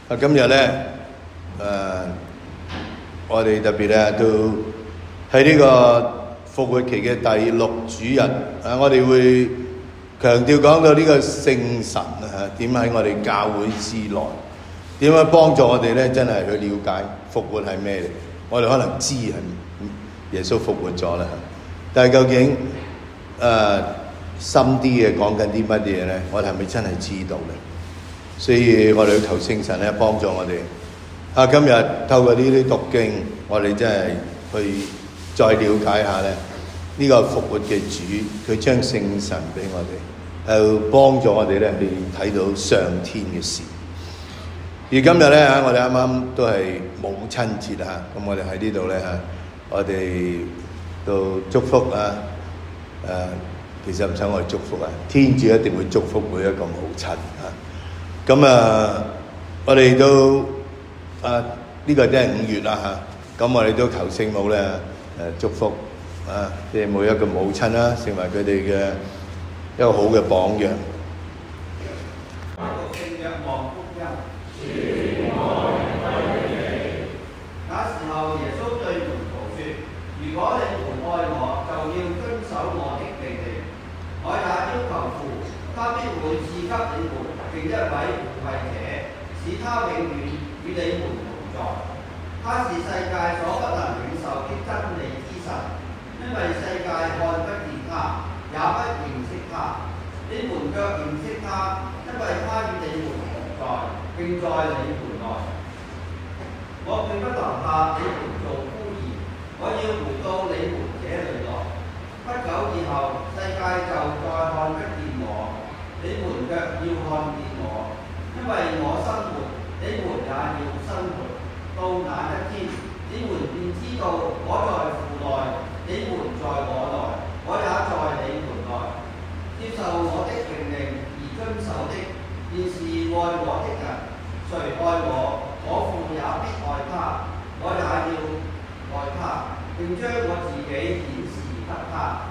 今日咧，我哋特別咧都喺呢個復活期嘅第6主日，我哋會強調講到呢個聖神點喺我哋教會之內，點樣幫助我哋咧真係去了解復活係咩嚟？我哋可能知係耶穌復活咗啦，但係究竟深啲嘅講緊啲乜嘢咧？我哋係咪真係知道咧？所以我哋要求聖神咧幫助我哋。今日透過呢啲讀經，我哋真係去再了解下咧呢個復活嘅主，佢將聖神俾我哋，幫助我哋咧去睇到上天嘅事。而今日咧我哋啱啱都係母親節咁我哋喺呢度咧我哋都祝福其實唔使我哋祝福天主一定會祝福每一個母親咁我哋都呢個都係5月啦咁我哋都求聖母咧祝福即係每一個母親啦，成為佢哋嘅一個好嘅榜樣。 那時候耶穌對門徒說：如果你們愛我，就要遵守我的命令。我也要求父，他必會賜給你們另一位護慰者，使他永遠與你們同在。他是世界所不能領受的真理之神，因為世界看不見他，也不認識他。你們卻認識他，因為他與你們同在，並在你們內。我決不留下你們做孤兒，我要回到你們這裏來。不久以後，世界就再看不見我，你們卻要看見我，因為我生活，你們也要生活。到那一天，你們便知道我在父內，你們在我內，我也在你們內。接受我的命令而遵守的，便是愛我的人。誰愛我，我父也必愛他，我也要愛他，並將我自己顯示給他。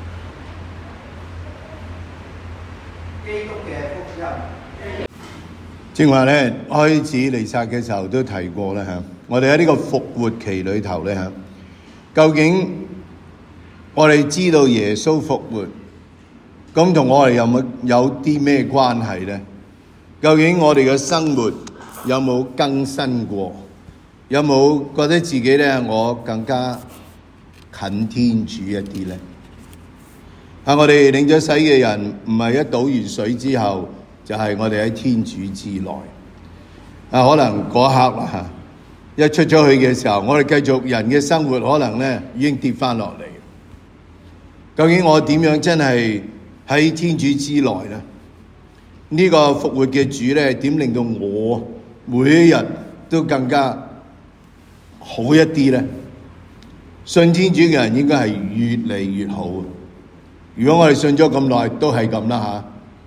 基督嘅福音。 正話咧，開始彌撒嘅時候都提過啦我哋喺呢個復活期裏頭咧究竟我哋知道耶穌復活，咁同我哋有啲咩關係咧？究竟我哋嘅生活有冇更新過？有冇覺得自己咧我更加近天主一啲咧？我哋領咗洗嘅人唔係一倒完水之後就係我哋喺天主之內可能嗰刻啦一出咗去嘅時候，我哋繼續人嘅生活可能咧已經跌翻落嚟。究竟我點樣真係喺天主之內咧？呢個復活嘅主咧點令到我每一日都更加好一啲咧？信天主嘅人應該係越嚟越好。如果我哋信咗咁耐都係咁啦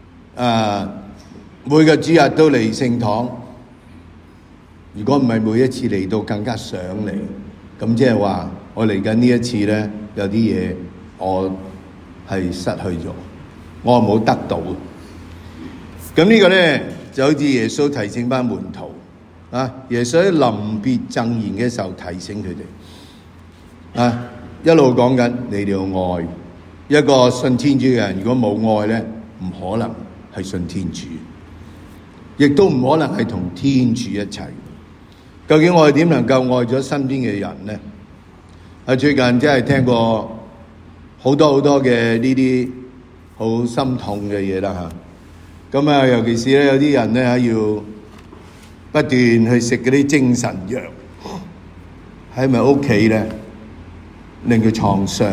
每個主日都嚟聖堂，如果唔係每一次嚟到更加想嚟，咁即係話我嚟緊呢一次咧有啲嘢我係失去咗，我冇得到。咁呢個咧就好似耶穌提醒班門徒耶穌喺臨別贈言嘅時候提醒佢哋一路講緊你哋要愛。一個信天主嘅人如果冇愛咧，唔可能係信天主，亦都唔可能係同天主一齊。究竟我哋點能夠愛咗身邊嘅人咧？最近真係聽過好多嘅呢啲好心痛嘅嘢啦咁尤其是咧有啲人咧要不斷去食嗰啲精神藥，喺咪屋企咧令佢創傷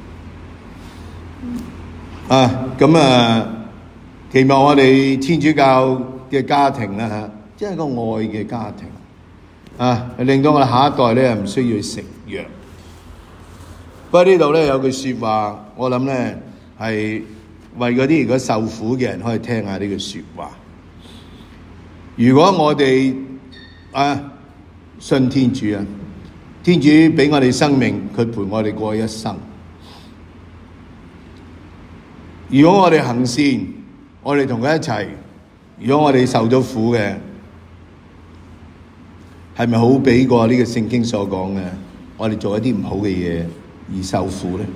期望我哋天主教嘅家庭啦即係個愛嘅家庭令到我哋下一代咧唔需要食藥。不過呢度咧有句說話，我諗咧係為嗰啲如果受苦嘅人可以聽下呢句說話。如果我哋信天主天主俾我哋生命，佢陪我哋過一生。如果我哋行善，我哋同佢一齊；如果我哋受咗苦嘅， 係咪好比過呢個聖經所講嘅，我哋做一啲唔好嘅嘢而受苦呢？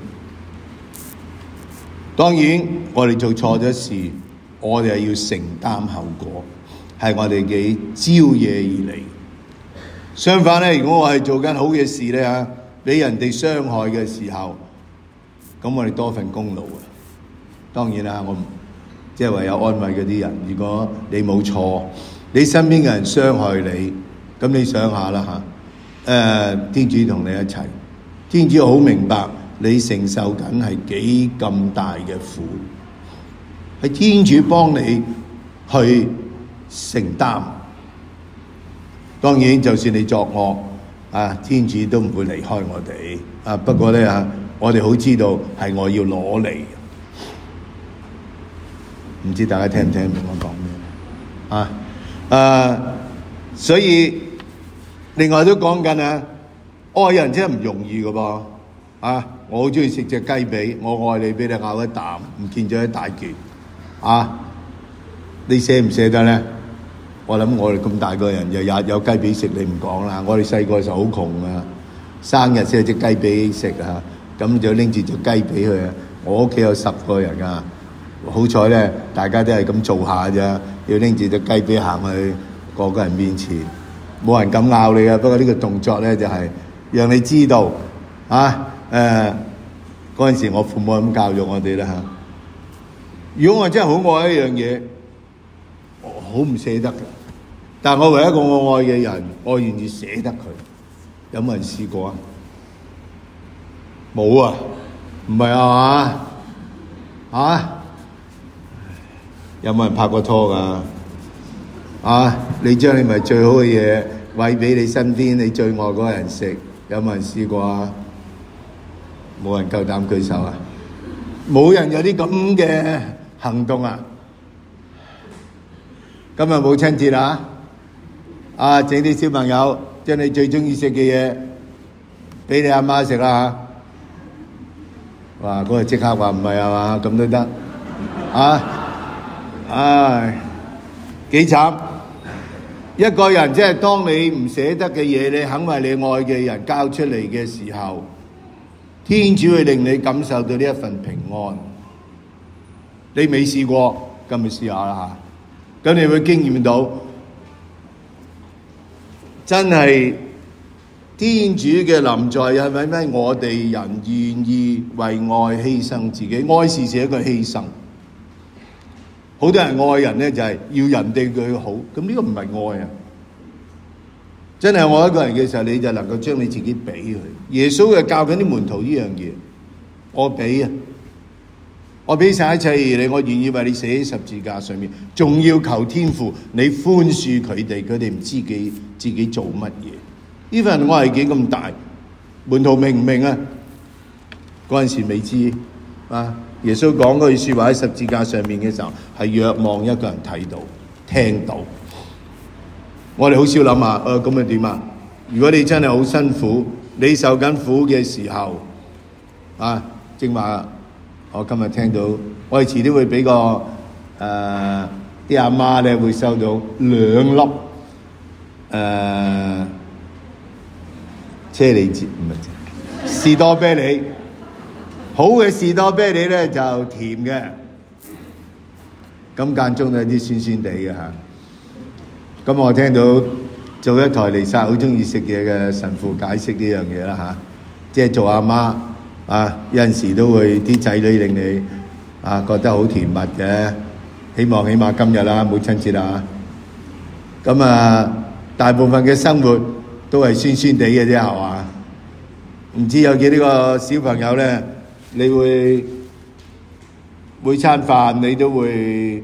當然，我哋做錯咗事，我哋係要承擔後果，係我哋嘅招惹而嚟。相反咧，如果我係做緊好嘅事咧嚇，俾人哋傷害嘅時候，咁我哋多份功勞啊！當然啦，我即係唯有安慰嗰啲人。如果你冇錯，你身邊嘅人傷害你，咁你想下啦嚇，天主同你一齊，天主好明白你承受緊係幾咁大嘅苦，係天主幫你去承擔。當然，就算你作惡，天主都唔會離開我哋。不過咧我哋好知道係我要攞嚟。唔知大家聽唔聽明我講咩？所以另外都講緊愛人真係唔容易㗎噃。我好中意食隻雞髀，我愛你俾你咬一啖，唔見咗一大件。你捨唔捨得咧？我諗我哋咁大個人，日日有雞髀食，你唔講啦。我哋細個時候好窮啊，生日先有隻雞髀食咁就拎住隻雞髀去。我屋企有10個人啊，好彩咧，大家都係咁做下啫。要拎住隻雞髀行去個個人面前，冇人敢咬你啊。不過呢個動作咧就係讓你知道嗰陣時我父母咁教育我哋啦。如果我真係好愛一樣嘢，我好唔捨得嘅，但我為一個我愛嘅人，我願意捨得佢。有冇人試過啊？冇啊，唔係啊嘛？有冇人拍過拖㗎？你將你咪最好嘅嘢餵俾你身邊你最愛嗰個人食，有冇人試過啊？冇人夠膽舉手啊！冇人有啲咁嘅行動啊！今日母親節整啲小朋友將你最中意食嘅嘢俾你阿媽食啦嚇！哇，嗰個即刻話唔係啊嘛，咁都得幾慘！一個人即係當你唔捨得嘅嘢，你肯為你愛嘅人交出嚟嘅時候，天主會令你感受到呢一份平安。你未試過，今日試下啦嚇！咁你會經驗到，真係天主嘅臨在係咪咩？我哋人願意為愛犧牲自己，愛是一個犧牲。好多人愛人咧，就係要人哋對佢好，咁呢個唔係愛啊！真係愛一個人嘅時候，你就能夠將你自己俾佢。耶穌係教緊啲門徒呢樣嘢，我俾晒一切你，我願意為你死喺十字架上面，仲要求天父你寬恕佢哋唔知自己做乜嘢。呢份愛係幾咁大，門徒明唔明啊？嗰陣時未知耶穌講嗰句說話喺十字架上面嘅時候，係若望一個人睇到、聽到。我哋好少諗下，咁啊點啊？如果你真係好辛苦，你受緊苦嘅時候，正話我今日聽到，我哋遲啲會俾個啲阿媽咧會收到2粒車厘子，唔係士多啤梨。好嘅士多啤梨咧就甜嘅，咁間中都有啲酸酸地嘅嚇。咁我聽到做一台彌撒好中意食嘢嘅神父解釋呢樣嘢啦嚇，即係做阿媽有陣時都會啲仔女令你覺得好甜蜜嘅。希望起碼今日啦，母親節啦，咁大部分嘅生活都係酸酸地嘅啫，係嘛？唔知有幾多個小朋友咧？你會每餐飯你都會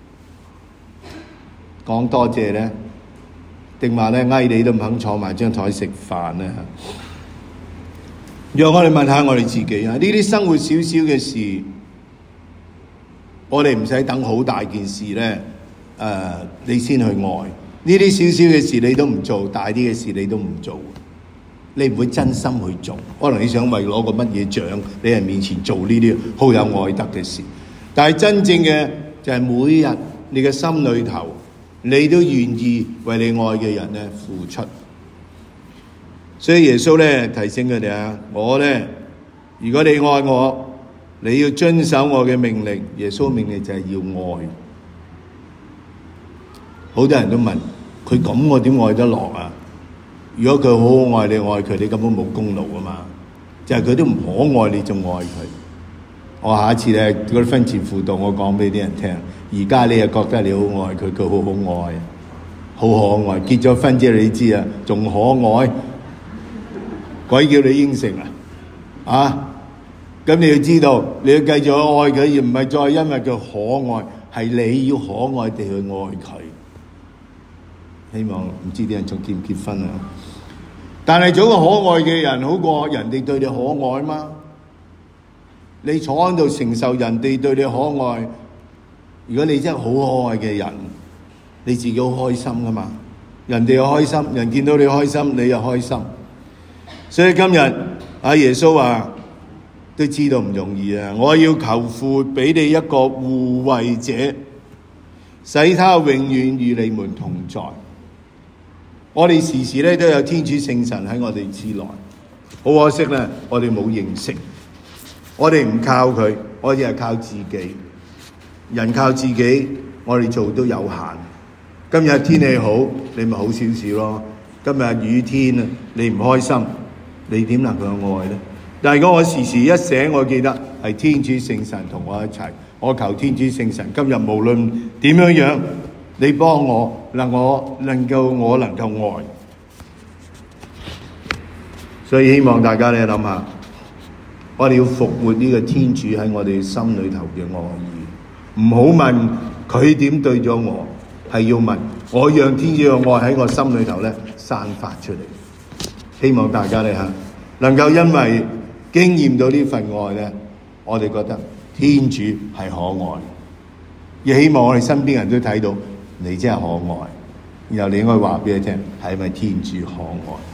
講多謝咧，定話咧嗌你都唔肯坐埋張台食飯咧？讓我哋問下我哋自己呢啲生活少少嘅事，我哋唔使等好大件事咧，你先去愛。呢啲少少嘅事你都唔做，大啲嘅事你都唔做。你唔會真心去做，可能你想為攞個乜嘢獎，你喺面前做呢啲好有愛德嘅事。但係真正嘅就係每日你嘅心裏頭，你都願意為你愛嘅人咧付出。 所以耶穌咧提醒佢哋啊，我咧，如果你愛我，你要遵守我嘅命令。耶穌命令就係要愛。好多人都問佢咁，我點愛得落啊？如果佢好好愛你，愛佢，你根本冇功勞啊嘛。就係佢都唔可愛你，仲愛佢。我下一次咧嗰啲婚前輔導，我講俾啲人聽。而家你又覺得你好愛佢，佢好好愛，好可愛。結咗婚之後你知啊，仲可愛，鬼叫你應承啊！啊！咁你要知道，你要繼續愛佢，而唔係再因為佢可愛，係你要可愛地去愛佢。希望唔知啲人仲結唔結婚啊？但係做個可愛嘅人好過人哋對你可愛嘛？你坐喺度承受人哋對你可愛，如果你真係好可愛嘅人，你自己好開心噶嘛？人哋又開心，人見到你開心，你又開心。所以今日阿耶穌話都知道唔容易啊！我要求父俾你一個護衛者，使他永遠與你們同在。我哋時時咧都有天主聖神喺我哋之內，好可惜咧，我哋冇認識，我哋唔靠佢，我哋係靠自己。人靠自己，我哋做都有限。今日天氣好，你咪好少少咯。今日雨天啊，你唔開心，你點能夠愛呢？但係如果我時時一醒，我記得係天主聖神同我一齊，我求天主聖神今日無論點樣樣，你幫我，我能夠愛。所以希望大家咧諗下，我哋要復活呢個天主喺我哋心裏頭嘅愛意，唔好問佢點對咗我，係要問我讓天主嘅愛喺我心裏頭咧散發出嚟。希望大家咧能夠因為經驗到呢份愛咧，我哋覺得天主係可愛，亦希望我哋身邊人都睇到你真係可愛，然後你應該話俾佢聽，係咪天主可愛？